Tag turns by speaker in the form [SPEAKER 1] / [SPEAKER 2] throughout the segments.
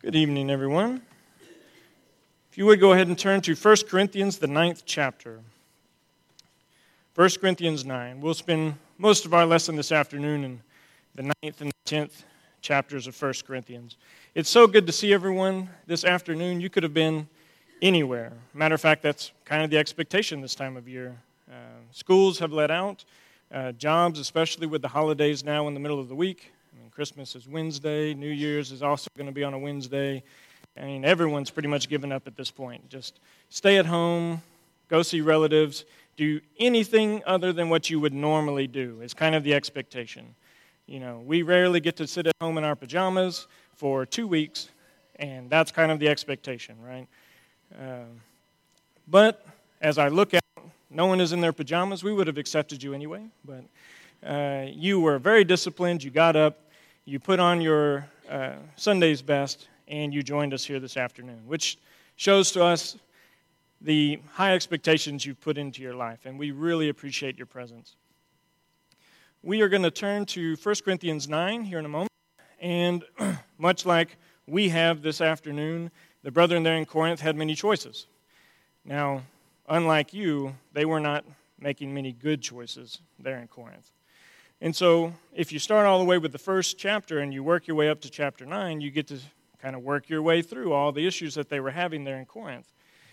[SPEAKER 1] Good evening, everyone. If you would go ahead and turn to 1 Corinthians, the 9th chapter. 1 Corinthians 9. We'll spend most of our lesson this afternoon in the 9th and 10th chapters of 1 Corinthians. It's so good to see everyone this afternoon. You could have been anywhere. Matter of fact, that's kind of the expectation this time of year. Schools have let out. Jobs, especially with the holidays now in the middle of the week. Christmas is Wednesday. New Year's is also going to be on a Wednesday. I mean, everyone's pretty much given up at this point. Just stay at home, go see relatives, do anything other than what you would normally do is kind of the expectation. You know, we rarely get to sit at home in our pajamas for 2 weeks, and that's kind of the expectation, right? But as I look out, no one is in their pajamas. We would have accepted you anyway, but you were very disciplined. You got up. You put on your Sunday's best, and you joined us here this afternoon, which shows to us the high expectations you've put into your life, and we really appreciate your presence. We are going to turn to 1 Corinthians 9 here in a moment, and much like we have this afternoon, the brethren there in Corinth had many choices. Now, unlike you, they were not making many good choices there in Corinth. And so if you start all the way with the first chapter and you work your way up to chapter 9, you get to kind of work your way through all the issues that they were having there in Corinth.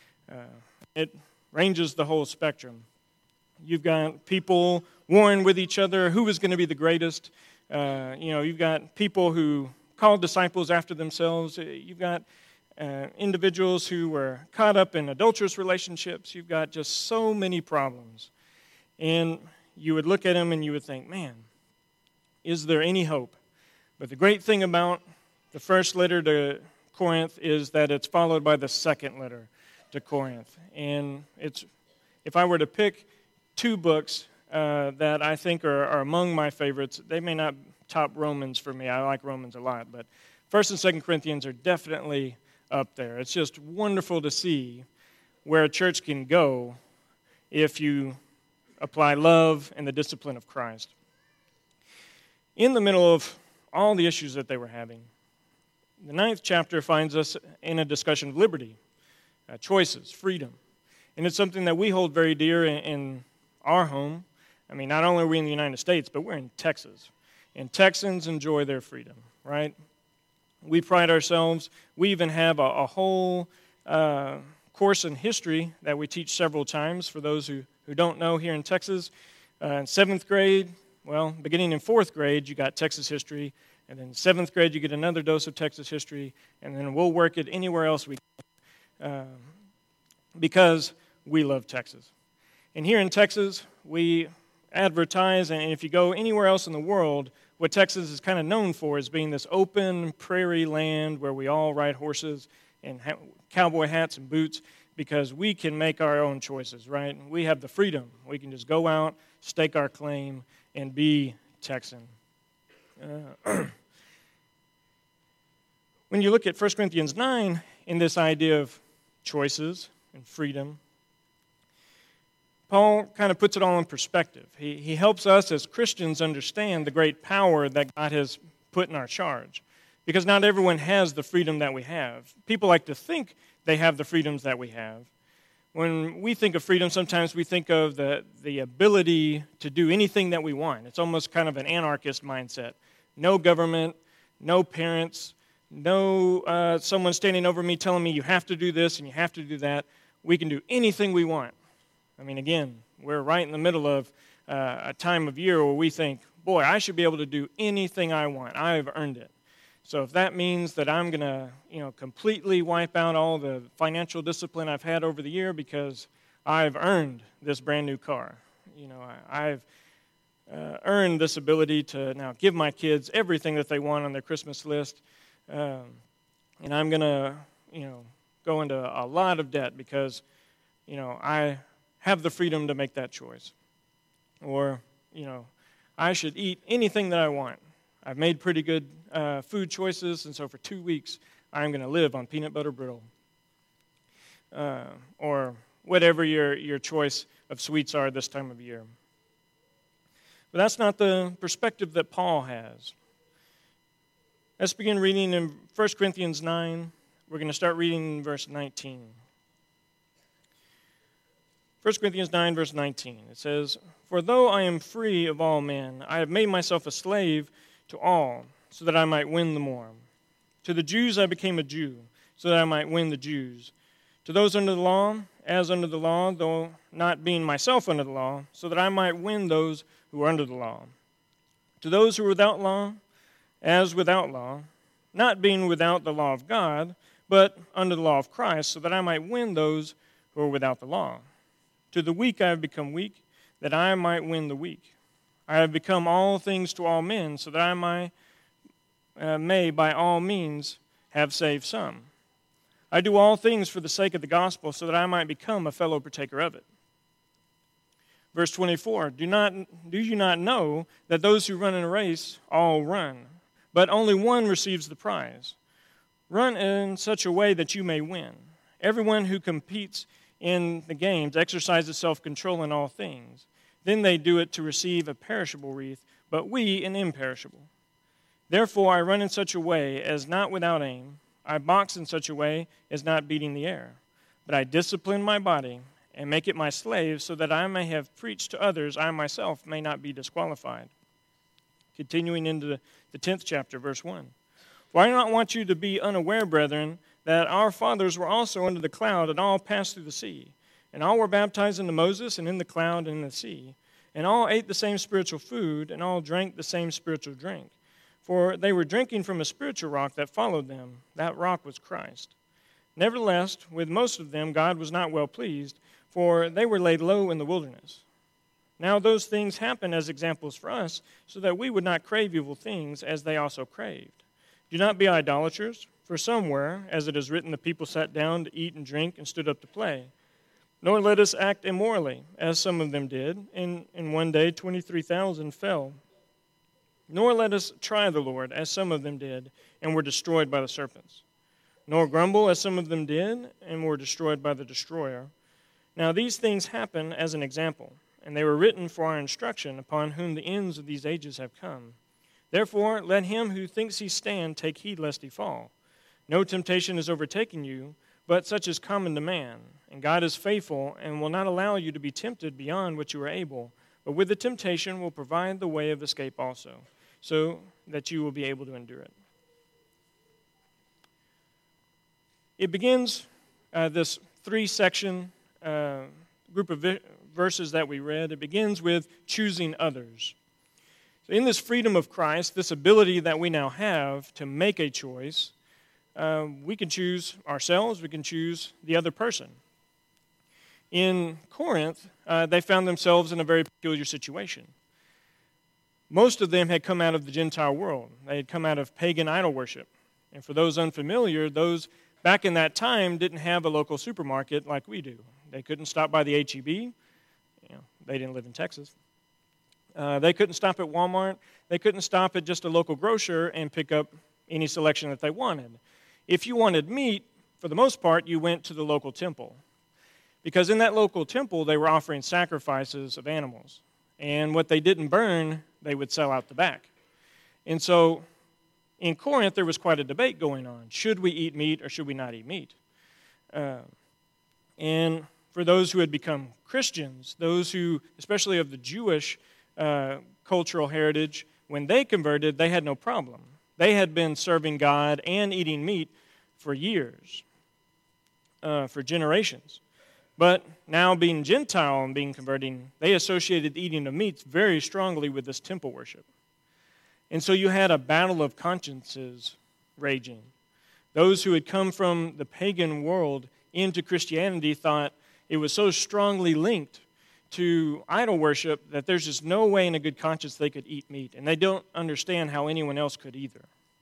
[SPEAKER 1] It ranges the whole spectrum. You've got people warring with each other who is going to be the greatest. You've got people who call disciples after themselves. You've got individuals who were caught up in adulterous relationships. You've got just so many problems. And you would look at them and you would think, man, is there any hope? But the great thing about the first letter to Corinth is that it's followed by the second letter to Corinth. And if I were to pick two books that I think are among my favorites, they may not top Romans for me. I like Romans a lot, but 1st and 2nd Corinthians are definitely up there. It's just wonderful to see where a church can go if you apply love and the discipline of Christ. In the middle of all the issues that they were having, the 9th chapter finds us in a discussion of liberty, choices, freedom. And it's something that we hold very dear in our home. I mean, not only are we in the United States, but we're in Texas. And Texans enjoy their freedom, right? We pride ourselves. We even have a whole course in history that we teach several times for those who don't know here in Texas. In 7th grade, well, beginning in 4th grade, you got Texas history, and then 7th grade, you get another dose of Texas history, and then we'll work it anywhere else we can because we love Texas. And here in Texas, we advertise, and if you go anywhere else in the world, what Texas is kind of known for is being this open prairie land where we all ride horses and cowboy hats and boots, because we can make our own choices, right? We have the freedom. We can just go out, stake our claim, and be Texan. When you look at 1 Corinthians 9 in this idea of choices and freedom, Paul kind of puts it all in perspective. He helps us as Christians understand the great power that God has put in our charge, because not everyone has the freedom that we have. People like to think they have the freedoms that we have. When we think of freedom, sometimes we think of the ability to do anything that we want. It's almost kind of an anarchist mindset. No government, no parents, no someone standing over me telling me you have to do this and you have to do that. We can do anything we want. I mean, again, we're right in the middle of a time of year where we think, boy, I should be able to do anything I want. I've earned it. So if that means that I'm going to, completely wipe out all the financial discipline I've had over the year because I've earned this brand new car. I've earned this ability to now give my kids everything that they want on their Christmas list, and I'm going to, go into a lot of debt because, I have the freedom to make that choice. Or, I should eat anything that I want. I've made pretty good food choices, and so for 2 weeks, I'm going to live on peanut butter brittle. Or whatever your choice of sweets are this time of year. But that's not the perspective that Paul has. Let's begin reading in 1 Corinthians 9. We're going to start reading in verse 19. 1 Corinthians 9, verse 19. It says, "For though I am free of all men, I have made myself a slave to all, so that I might win the more. To the Jews I became a Jew, so that I might win the Jews. To those under the law, as under the law, though not being myself under the law, so that I might win those who are under the law. To those who are without law, as without law, not being without the law of God, but under the law of Christ, so that I might win those who are without the law. To the weak I have become weak, that I might win the weak. I have become all things to all men, so that I may by all means have saved some. I do all things for the sake of the gospel, so that I might become a fellow partaker of it." Verse 24, Do you not know that those who run in a race all run, but only one receives the prize? Run in such a way that you may win. Everyone who competes in the games exercises self-control in all things. Then they do it to receive a perishable wreath, but we an imperishable. Therefore I run in such a way as not without aim. I box in such a way as not beating the air. But I discipline my body and make it my slave, so that I may have preached to others, I myself may not be disqualified. Continuing into the 10th chapter, verse 1. "For I do not want you to be unaware, brethren, that our fathers were also under the cloud, and all passed through the sea. And all were baptized into Moses, and in the cloud and in the sea. And all ate the same spiritual food, and all drank the same spiritual drink. For they were drinking from a spiritual rock that followed them. That rock was Christ. Nevertheless, with most of them God was not well pleased, for they were laid low in the wilderness. Now those things happened as examples for us, so that we would not crave evil things, as they also craved. Do not be idolaters, for some were, as it is written, the people sat down to eat and drink and stood up to play. Nor let us act immorally, as some of them did, and in one day 23,000 fell. Nor let us try the Lord, as some of them did, and were destroyed by the serpents. Nor grumble, as some of them did, and were destroyed by the destroyer. Now these things happen as an example, and they were written for our instruction, upon whom the ends of these ages have come. Therefore let him who thinks he stand take heed lest he fall. No temptation is overtaking you, but such is common to man. And God is faithful, and will not allow you to be tempted beyond what you are able, but with the temptation will provide the way of escape also, so that you will be able to endure it." It begins this three-section group of verses that we read. It begins with choosing others. So in this freedom of Christ, this ability that we now have to make a choice, we can choose ourselves, we can choose the other person. In Corinth, they found themselves in a very peculiar situation. Most of them had come out of the Gentile world. They had come out of pagan idol worship. And for those unfamiliar, those back in that time didn't have a local supermarket like we do. They couldn't stop by the H-E-B. They didn't live in Texas. They couldn't stop at Walmart. They couldn't stop at just a local grocer and pick up any selection that they wanted. If you wanted meat, for the most part, you went to the local temple. Because in that local temple, they were offering sacrifices of animals. And what they didn't burn, they would sell out the back. And so in Corinth, there was quite a debate going on. Should we eat meat or should we not eat meat? And for those who had become Christians, those who, especially of the Jewish cultural heritage, when they converted, they had no problem. They had been serving God and eating meat for years, for generations. But now being Gentile and being converting, they associated eating of meats very strongly with this temple worship. And so you had a battle of consciences raging. Those who had come from the pagan world into Christianity thought it was so strongly linked to idol worship that there's just no way in a good conscience they could eat meat. And they don't understand how anyone else could either.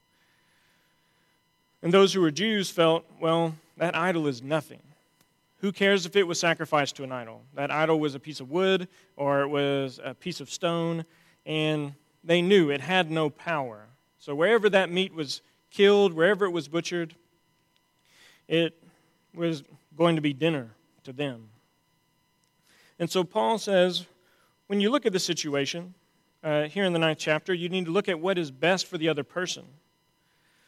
[SPEAKER 1] And those who were Jews felt, well, that idol is nothing. Who cares if it was sacrificed to an idol? That idol was a piece of wood or it was a piece of stone, and they knew it had no power. So wherever that meat was killed, wherever it was butchered, it was going to be dinner to them. And so Paul says, when you look at the situation, here in the 9th chapter, you need to look at what is best for the other person.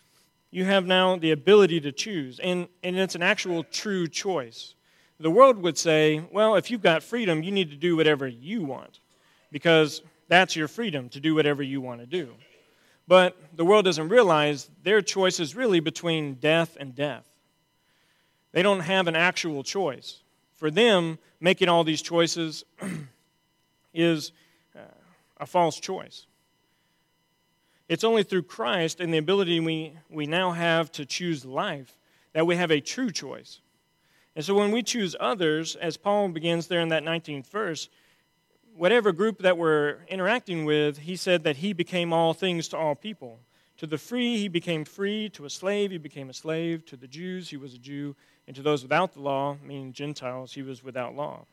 [SPEAKER 1] you have now the ability to choose, and it's an actual true choice. The world would say, well, if you've got freedom, you need to do whatever you want, because that's your freedom, to do whatever you want to do. But the world doesn't realize their choice is really between death and death. They don't have an actual choice. For them, making all these choices is a false choice. It's only through Christ and the ability we now have to choose life that we have a true choice. And so when we choose others, as Paul begins there in that 19th verse, whatever group that we're interacting with, he said that he became all things to all people. To the free, he became free. To a slave, he became a slave. To the Jews, he was a Jew. And to those without the law, meaning Gentiles, he was without law.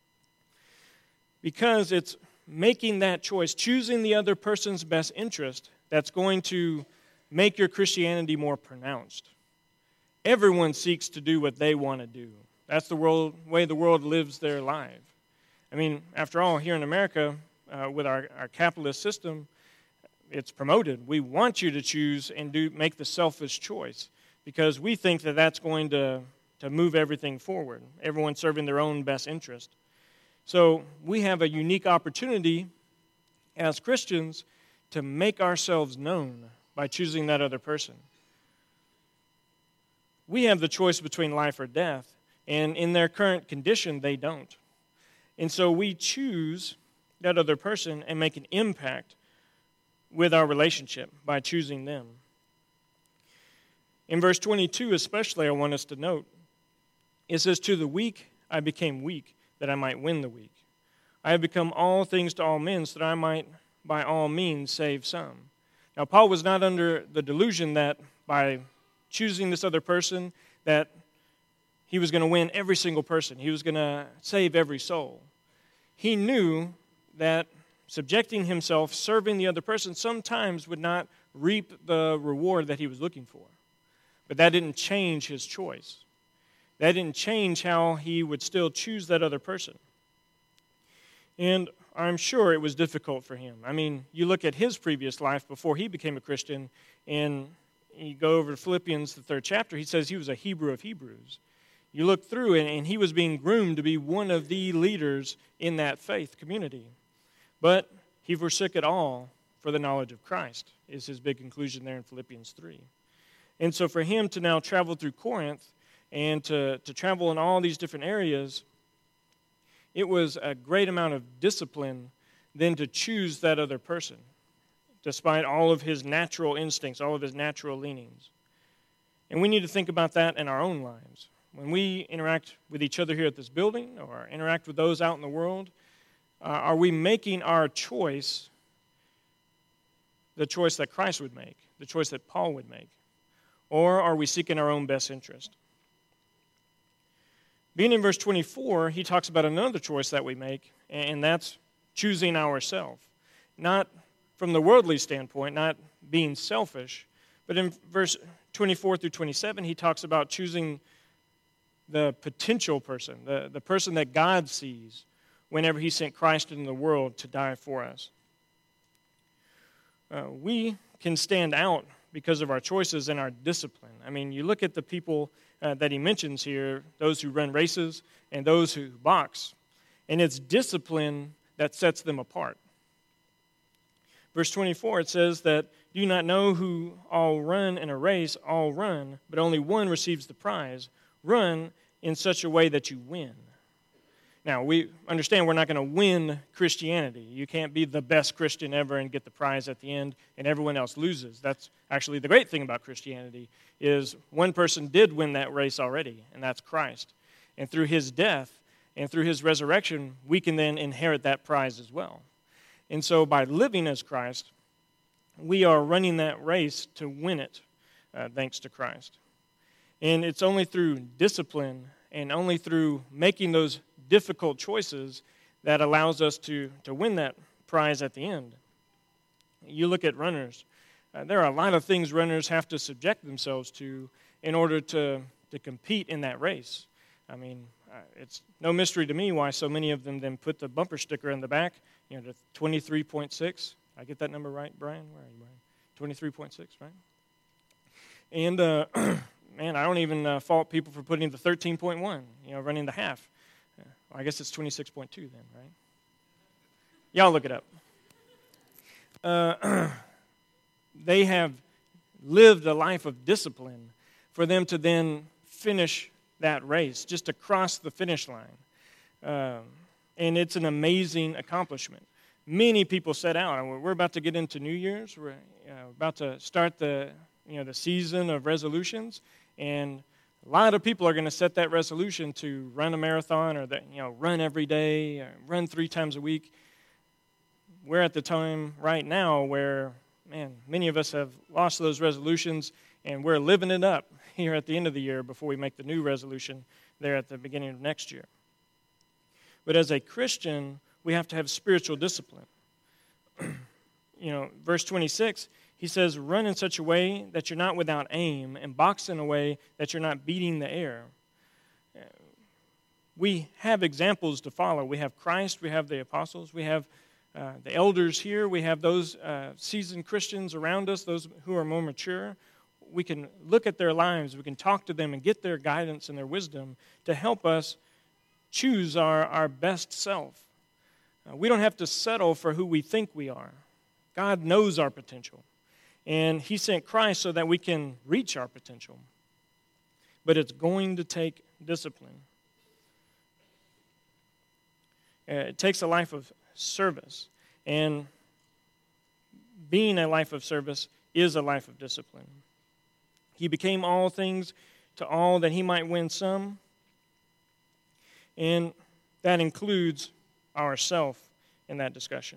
[SPEAKER 1] Because it's making that choice, choosing the other person's best interest, that's going to make your Christianity more pronounced. Everyone seeks to do what they want to do. That's the way the world lives their life. I mean, after all, here in America, with our capitalist system, it's promoted. We want you to choose and make the selfish choice because we think that that's going to move everything forward, everyone serving their own best interest. So we have a unique opportunity as Christians to make ourselves known by choosing that other person. We have the choice between life or death, and in their current condition, they don't. And so we choose that other person and make an impact with our relationship by choosing them. In verse 22 especially, I want us to note, it says, "To the weak I became weak, that I might win the weak. I have become all things to all men, so that I might by all means save some." Now, Paul was not under the delusion that by choosing this other person, that he was going to win every single person. He was going to save every soul. He knew that subjecting himself, serving the other person, sometimes would not reap the reward that he was looking for. But that didn't change his choice. That didn't change how he would still choose that other person. And I'm sure it was difficult for him. I mean, you look at his previous life before he became a Christian, and you go over to Philippians, the 3rd chapter, he says he was a Hebrew of Hebrews. You look through, and he was being groomed to be one of the leaders in that faith community. But he forsook it all for the knowledge of Christ, is his big conclusion there in Philippians 3. And so for him to now travel through Corinth and to travel in all these different areas, it was a great amount of discipline then to choose that other person, despite all of his natural instincts, all of his natural leanings. And we need to think about that in our own lives. When we interact with each other here at this building or interact with those out in the world, are we making our choice the choice that Christ would make, the choice that Paul would make? Or are we seeking our own best interest? Being in verse 24, he talks about another choice that we make, and that's choosing ourselves. Not from the worldly standpoint, not being selfish, but in verse 24 through 27, he talks about choosing the potential person, the person that God sees whenever he sent Christ into the world to die for us. We can stand out because of our choices and our discipline. I mean, you look at the people that he mentions here, those who run races and those who box, and it's discipline that sets them apart. Verse 24, it says that, "Do you not know who all run in a race, all run, but only one receives the prize? Run in such a way that you win." Now, we understand we're not going to win Christianity. You can't be the best Christian ever and get the prize at the end, and everyone else loses. That's actually the great thing about Christianity, is one person did win that race already, and that's Christ. And through his death and through his resurrection, we can then inherit that prize as well. And so by living as Christ, we are running that race to win it, thanks to Christ. And it's only through discipline and only through making those difficult choices that allows us to win that prize at the end. You look at runners. There are a lot of things runners have to subject themselves to in order to compete in that race. I mean, it's no mystery to me why so many of them then put the bumper sticker in the back, the 23.6. I get that number right, Brian? Where are you, Brian? 23.6, right? And, man, I don't even fault people for putting the 13.1, running the half. I guess it's 26.2 then, right? Y'all look it up. They have lived a life of discipline for them to then finish that race, just to cross the finish line. And it's an amazing accomplishment. Many people set out. We're about to get into New Year's. We're about to start the season of resolutions, and a lot of people are going to set that resolution to run a marathon or run every day, or run 3 times a week. We're at the time right now where, man, many of us have lost those resolutions, and we're living it up here at the end of the year before we make the new resolution there at the beginning of next year. But as a Christian, we have to have spiritual discipline. Verse 26, he says, run in such a way that you're not without aim, and box in a way that you're not beating the air. We have examples to follow. We have Christ, we have the apostles, we have the elders here, we have those seasoned Christians around us, those who are more mature. We can look at their lives, we can talk to them and get their guidance and their wisdom to help us choose our best self. We don't have to settle for who we think we are. God knows our potential. And he sent Christ so that we can reach our potential. But it's going to take discipline. It takes a life of service. And being a life of service is a life of discipline. He became all things to all that he might win some. And that includes ourself in that discussion.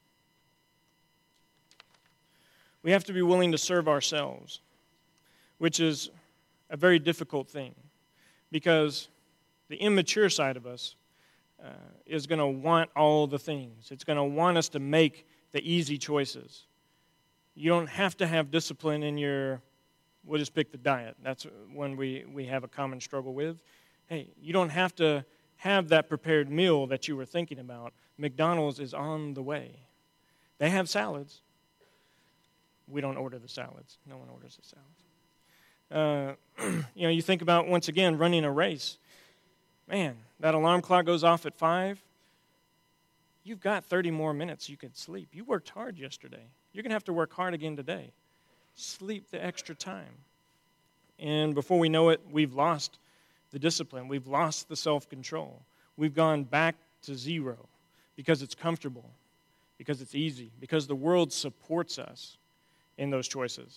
[SPEAKER 1] We have to be willing to serve ourselves, which is a very difficult thing because the immature side of us is going to want all the things. It's going to want us to make the easy choices. You don't have to have discipline in we'll just pick the diet. That's one we have a common struggle with. Hey, you don't have to have that prepared meal that you were thinking about. McDonald's is on the way. They have salads. We don't order the salads. No one orders the salads. You think about, once again, running a race. Man, that alarm clock goes off at 5. You've got 30 more minutes you could sleep. You worked hard yesterday. You're going to have to work hard again today. Sleep the extra time. And before we know it, we've lost the discipline. We've lost the self-control. We've gone back to zero because it's comfortable, because it's easy, because the world supports us in those choices.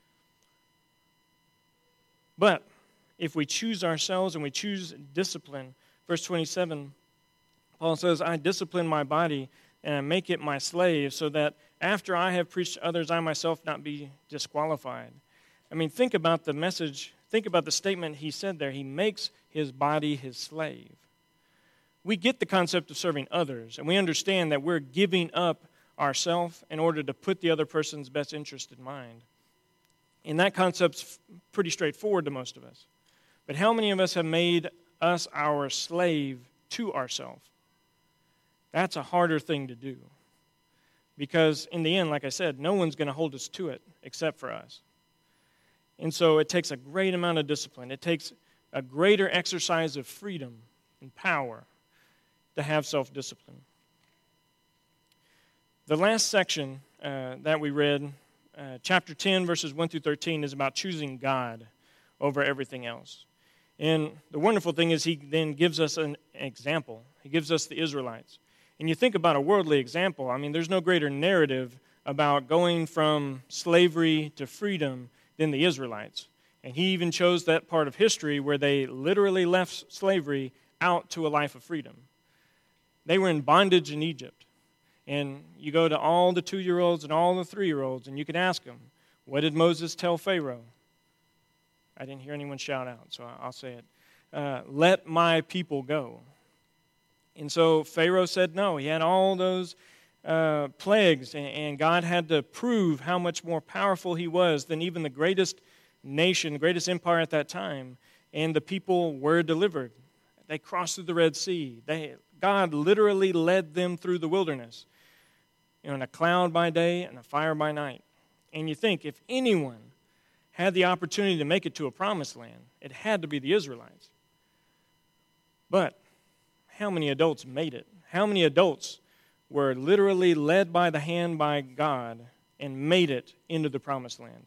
[SPEAKER 1] But if we choose ourselves and we choose discipline, verse 27, Paul says, I discipline my body and I make it my slave so that after I have preached to others, I myself not be disqualified. I mean, think about the message, think about the statement he said there. He makes his body his slave. We get the concept of serving others, and we understand that we're giving up ourselves in order to put the other person's best interest in mind. And that concept's pretty straightforward to most of us. But how many of us have made us our slave to ourselves? That's a harder thing to do. Because in the end, like I said, no one's going to hold us to it except for us. And so it takes a great amount of discipline. It takes a greater exercise of freedom and power to have self-discipline. The last section that we read, chapter 10, verses 1 through 13, is about choosing God over everything else. And the wonderful thing is he then gives us an example. He gives us the Israelites. And you think about a worldly example, I mean, there's no greater narrative about going from slavery to freedom than the Israelites. And he even chose that part of history where they literally left slavery out to a life of freedom. They were in bondage in Egypt. And you go to all the 2-year-olds and all the 3-year-olds, and you can ask them, what did Moses tell Pharaoh? I didn't hear anyone shout out, so I'll say it. Let my people go. And so Pharaoh said no. He had all those plagues, and God had to prove how much more powerful he was than even the greatest nation, the greatest empire at that time. And the people were delivered. They crossed through the Red Sea. God literally led them through the wilderness. In a cloud by day and a fire by night. And you think, if anyone had the opportunity to make it to a promised land, it had to be the Israelites. But how many adults made it? How many adults were literally led by the hand by God and made it into the promised land?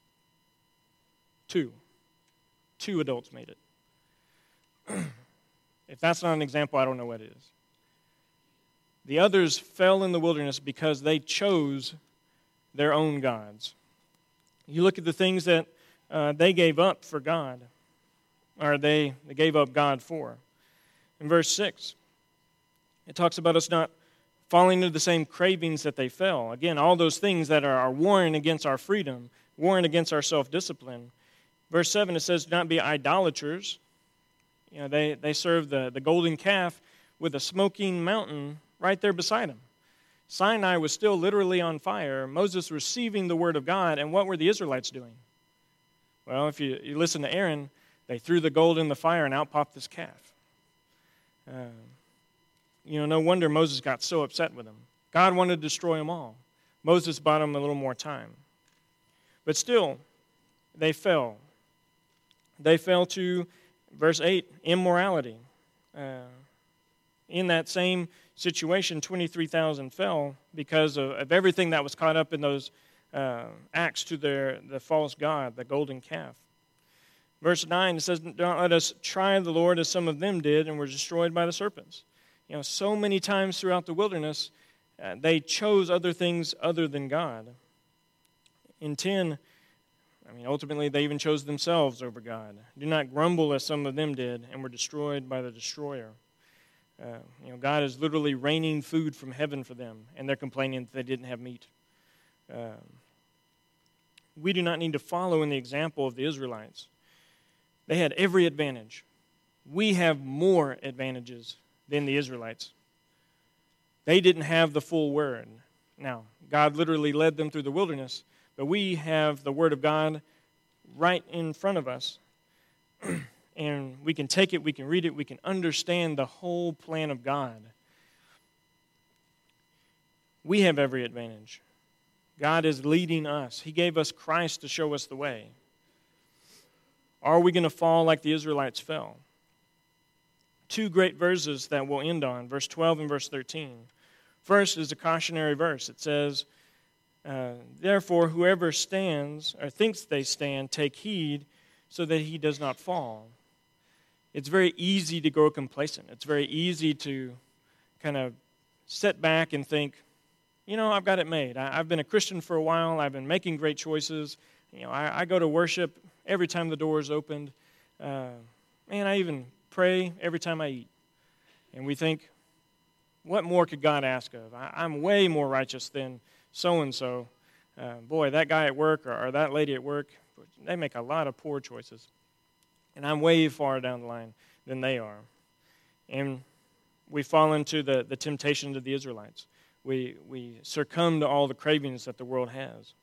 [SPEAKER 1] Two. 2 adults made it. If that's not an example, I don't know what is. The others fell in the wilderness because they chose their own gods. You look at the things that they gave up for God, or they gave up God for. In verse 6, it talks about us not falling into the same cravings that they fell. Again, all those things that are warring against our freedom, warring against our self-discipline. Verse 7, it says, do not be idolaters. You know, they serve the golden calf with a smoking mountain right there beside them. Sinai was still literally on fire. Moses receiving the word of God, and what were the Israelites doing? Well, if you listen to Aaron, they threw the gold in the fire and out popped this calf. No wonder Moses got so upset with them. God wanted to destroy them all. Moses bought them a little more time. But still, they fell. They fell to, verse 8, immorality. In that same situation, 23,000 fell because of everything that was caught up in those acts to the false god, the golden calf. Verse 9, it says, "Do not let us try the Lord as some of them did and were destroyed by the serpents." So many times throughout the wilderness, they chose other things other than God. In 10, ultimately they even chose themselves over God. "Do not grumble as some of them did and were destroyed by the destroyer." God is literally raining food from heaven for them, and they're complaining that they didn't have meat. We do not need to follow in the example of the Israelites. They had every advantage. We have more advantages than the Israelites. They didn't have the full word. Now, God literally led them through the wilderness, but we have the word of God right in front of us. And we can take it, we can read it, we can understand the whole plan of God. We have every advantage. God is leading us. He gave us Christ to show us the way. Are we going to fall like the Israelites fell? 2 great verses that we'll end on, verse 12 and verse 13. First is a cautionary verse. It says, "Therefore, whoever stands or thinks they stand, take heed so that he does not fall." It's very easy to grow complacent. It's very easy to kind of sit back and think, I've got it made. I've been a Christian for a while. I've been making great choices. I go to worship every time the door is opened. I even pray every time I eat. And we think, what more could God ask of? I'm way more righteous than so-and-so. Boy, that guy at work or that lady at work, they make a lot of poor choices. And I'm way far down the line than they are. And we fall into the temptation of the Israelites. We succumb to all the cravings that the world has.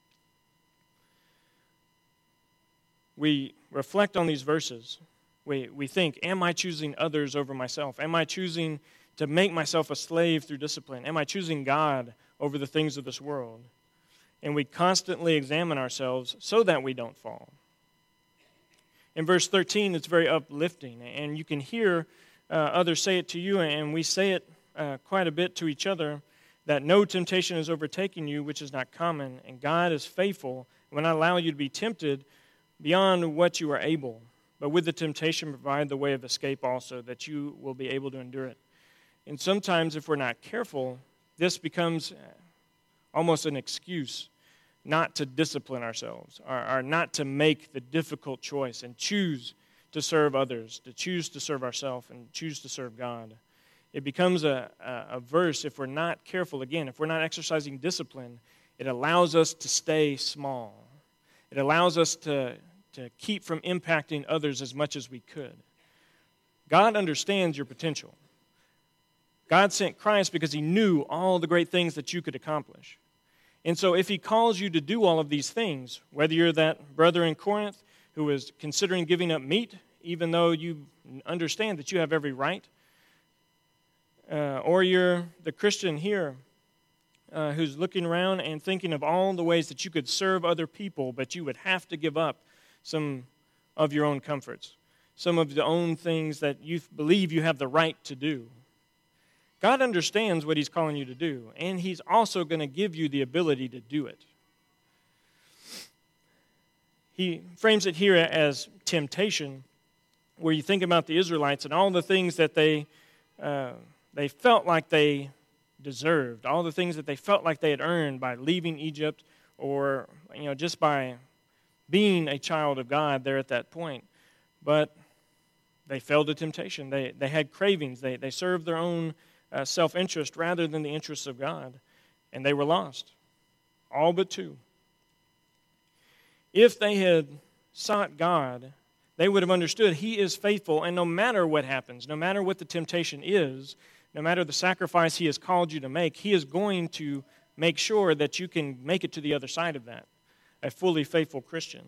[SPEAKER 1] We reflect on these verses. We think, am I choosing others over myself? Am I choosing to make myself a slave through discipline? Am I choosing God over the things of this world? And we constantly examine ourselves so that we don't fall. In verse 13, it's very uplifting, and you can hear others say it to you, and we say it quite a bit to each other, that no temptation is overtaking you, which is not common, and God is faithful and will not allow you to be tempted beyond what you are able, but with the temptation provide the way of escape also, that you will be able to endure it. And sometimes if we're not careful, this becomes almost an excuse not to discipline ourselves, or not to make the difficult choice and choose to serve others, to choose to serve ourselves and choose to serve God. It becomes a verse, if we're not careful, again, if we're not exercising discipline, it allows us to stay small. It allows us to keep from impacting others as much as we could. God understands your potential. God sent Christ because he knew all the great things that you could accomplish. And so if he calls you to do all of these things, whether you're that brother in Corinth who is considering giving up meat, even though you understand that you have every right, or you're the Christian here who's looking around and thinking of all the ways that you could serve other people, but you would have to give up some of your own comforts, some of the own things that you believe you have the right to do. God understands what He's calling you to do, and He's also going to give you the ability to do it. He frames it here as temptation, where you think about the Israelites and all the things that they felt like they deserved, all the things that they felt like they had earned by leaving Egypt, or just by being a child of God there at that point. But they fell to temptation. They had cravings. They served their own self-interest rather than the interests of God, and they were lost, all but two. If they had sought God, they would have understood He is faithful, and no matter what happens, no matter what the temptation is, no matter the sacrifice He has called you to make, He is going to make sure that you can make it to the other side of that, a fully faithful Christian.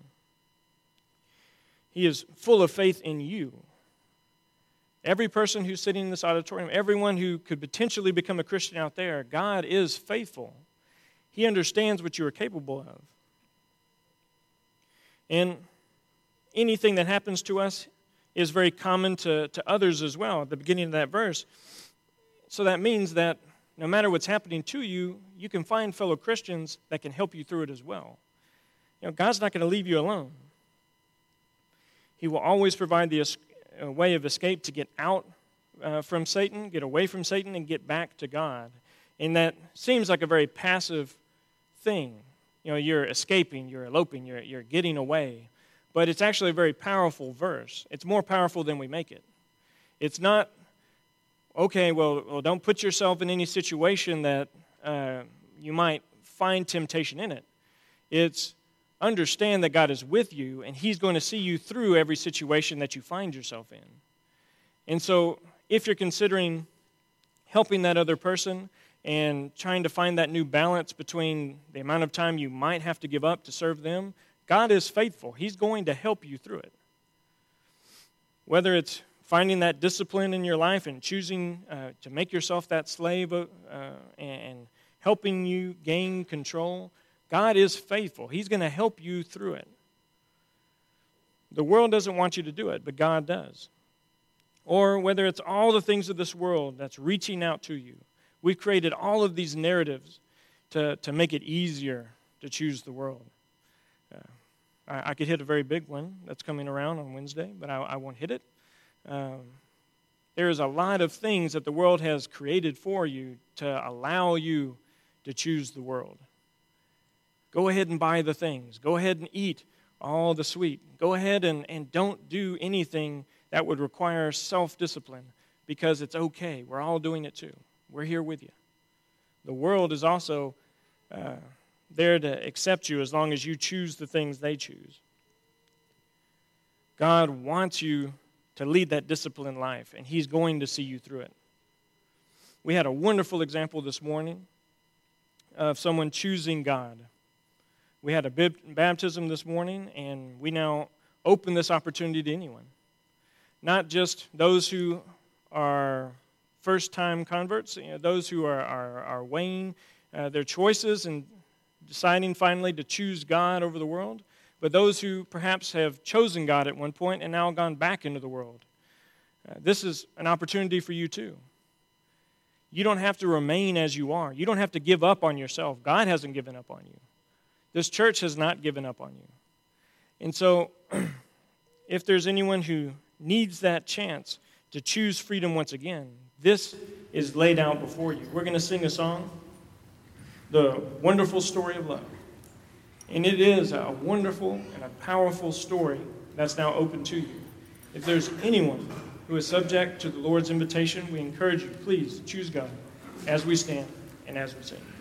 [SPEAKER 1] He is full of faith in you. Every person who's sitting in this auditorium, everyone who could potentially become a Christian out there, God is faithful. He understands what you are capable of. And anything that happens to us is very common to others as well at the beginning of that verse. So that means that no matter what's happening to you, you can find fellow Christians that can help you through it as well. God's not going to leave you alone. He will always provide a way of escape to get out from Satan, get away from Satan, and get back to God. And that seems like a very passive thing. You're escaping, you're eloping, you're getting away. But it's actually a very powerful verse. It's more powerful than we make it. It's not, okay, well don't put yourself in any situation that you might find temptation in it. It's understand that God is with you, and He's going to see you through every situation that you find yourself in. And so if you're considering helping that other person and trying to find that new balance between the amount of time you might have to give up to serve them, God is faithful. He's going to help you through it. Whether it's finding that discipline in your life and choosing to make yourself that slave and helping you gain control, God is faithful. He's going to help you through it. The world doesn't want you to do it, but God does. Or whether it's all the things of this world that's reaching out to you. We've created all of these narratives to make it easier to choose the world. I could hit a very big one that's coming around on Wednesday, but I won't hit it. There is a lot of things that the world has created for you to allow you to choose the world. Go ahead and buy the things. Go ahead and eat all the sweet. Go ahead and don't do anything that would require self-discipline because it's okay. We're all doing it too. We're here with you. The world is also there to accept you as long as you choose the things they choose. God wants you to lead that disciplined life, and He's going to see you through it. We had a wonderful example this morning of someone choosing God. We had a baptism this morning, and we now open this opportunity to anyone. Not just those who are first-time converts, those who are weighing their choices and deciding finally to choose God over the world, but those who perhaps have chosen God at one point and now gone back into the world. This is an opportunity for you too. You don't have to remain as you are. You don't have to give up on yourself. God hasn't given up on you. This church has not given up on you. And so, if there's anyone who needs that chance to choose freedom once again, this is laid out before you. We're going to sing a song, The Wonderful Story of Love. And it is a wonderful and a powerful story that's now open to you. If there's anyone who is subject to the Lord's invitation, we encourage you, please choose God as we stand and as we sing.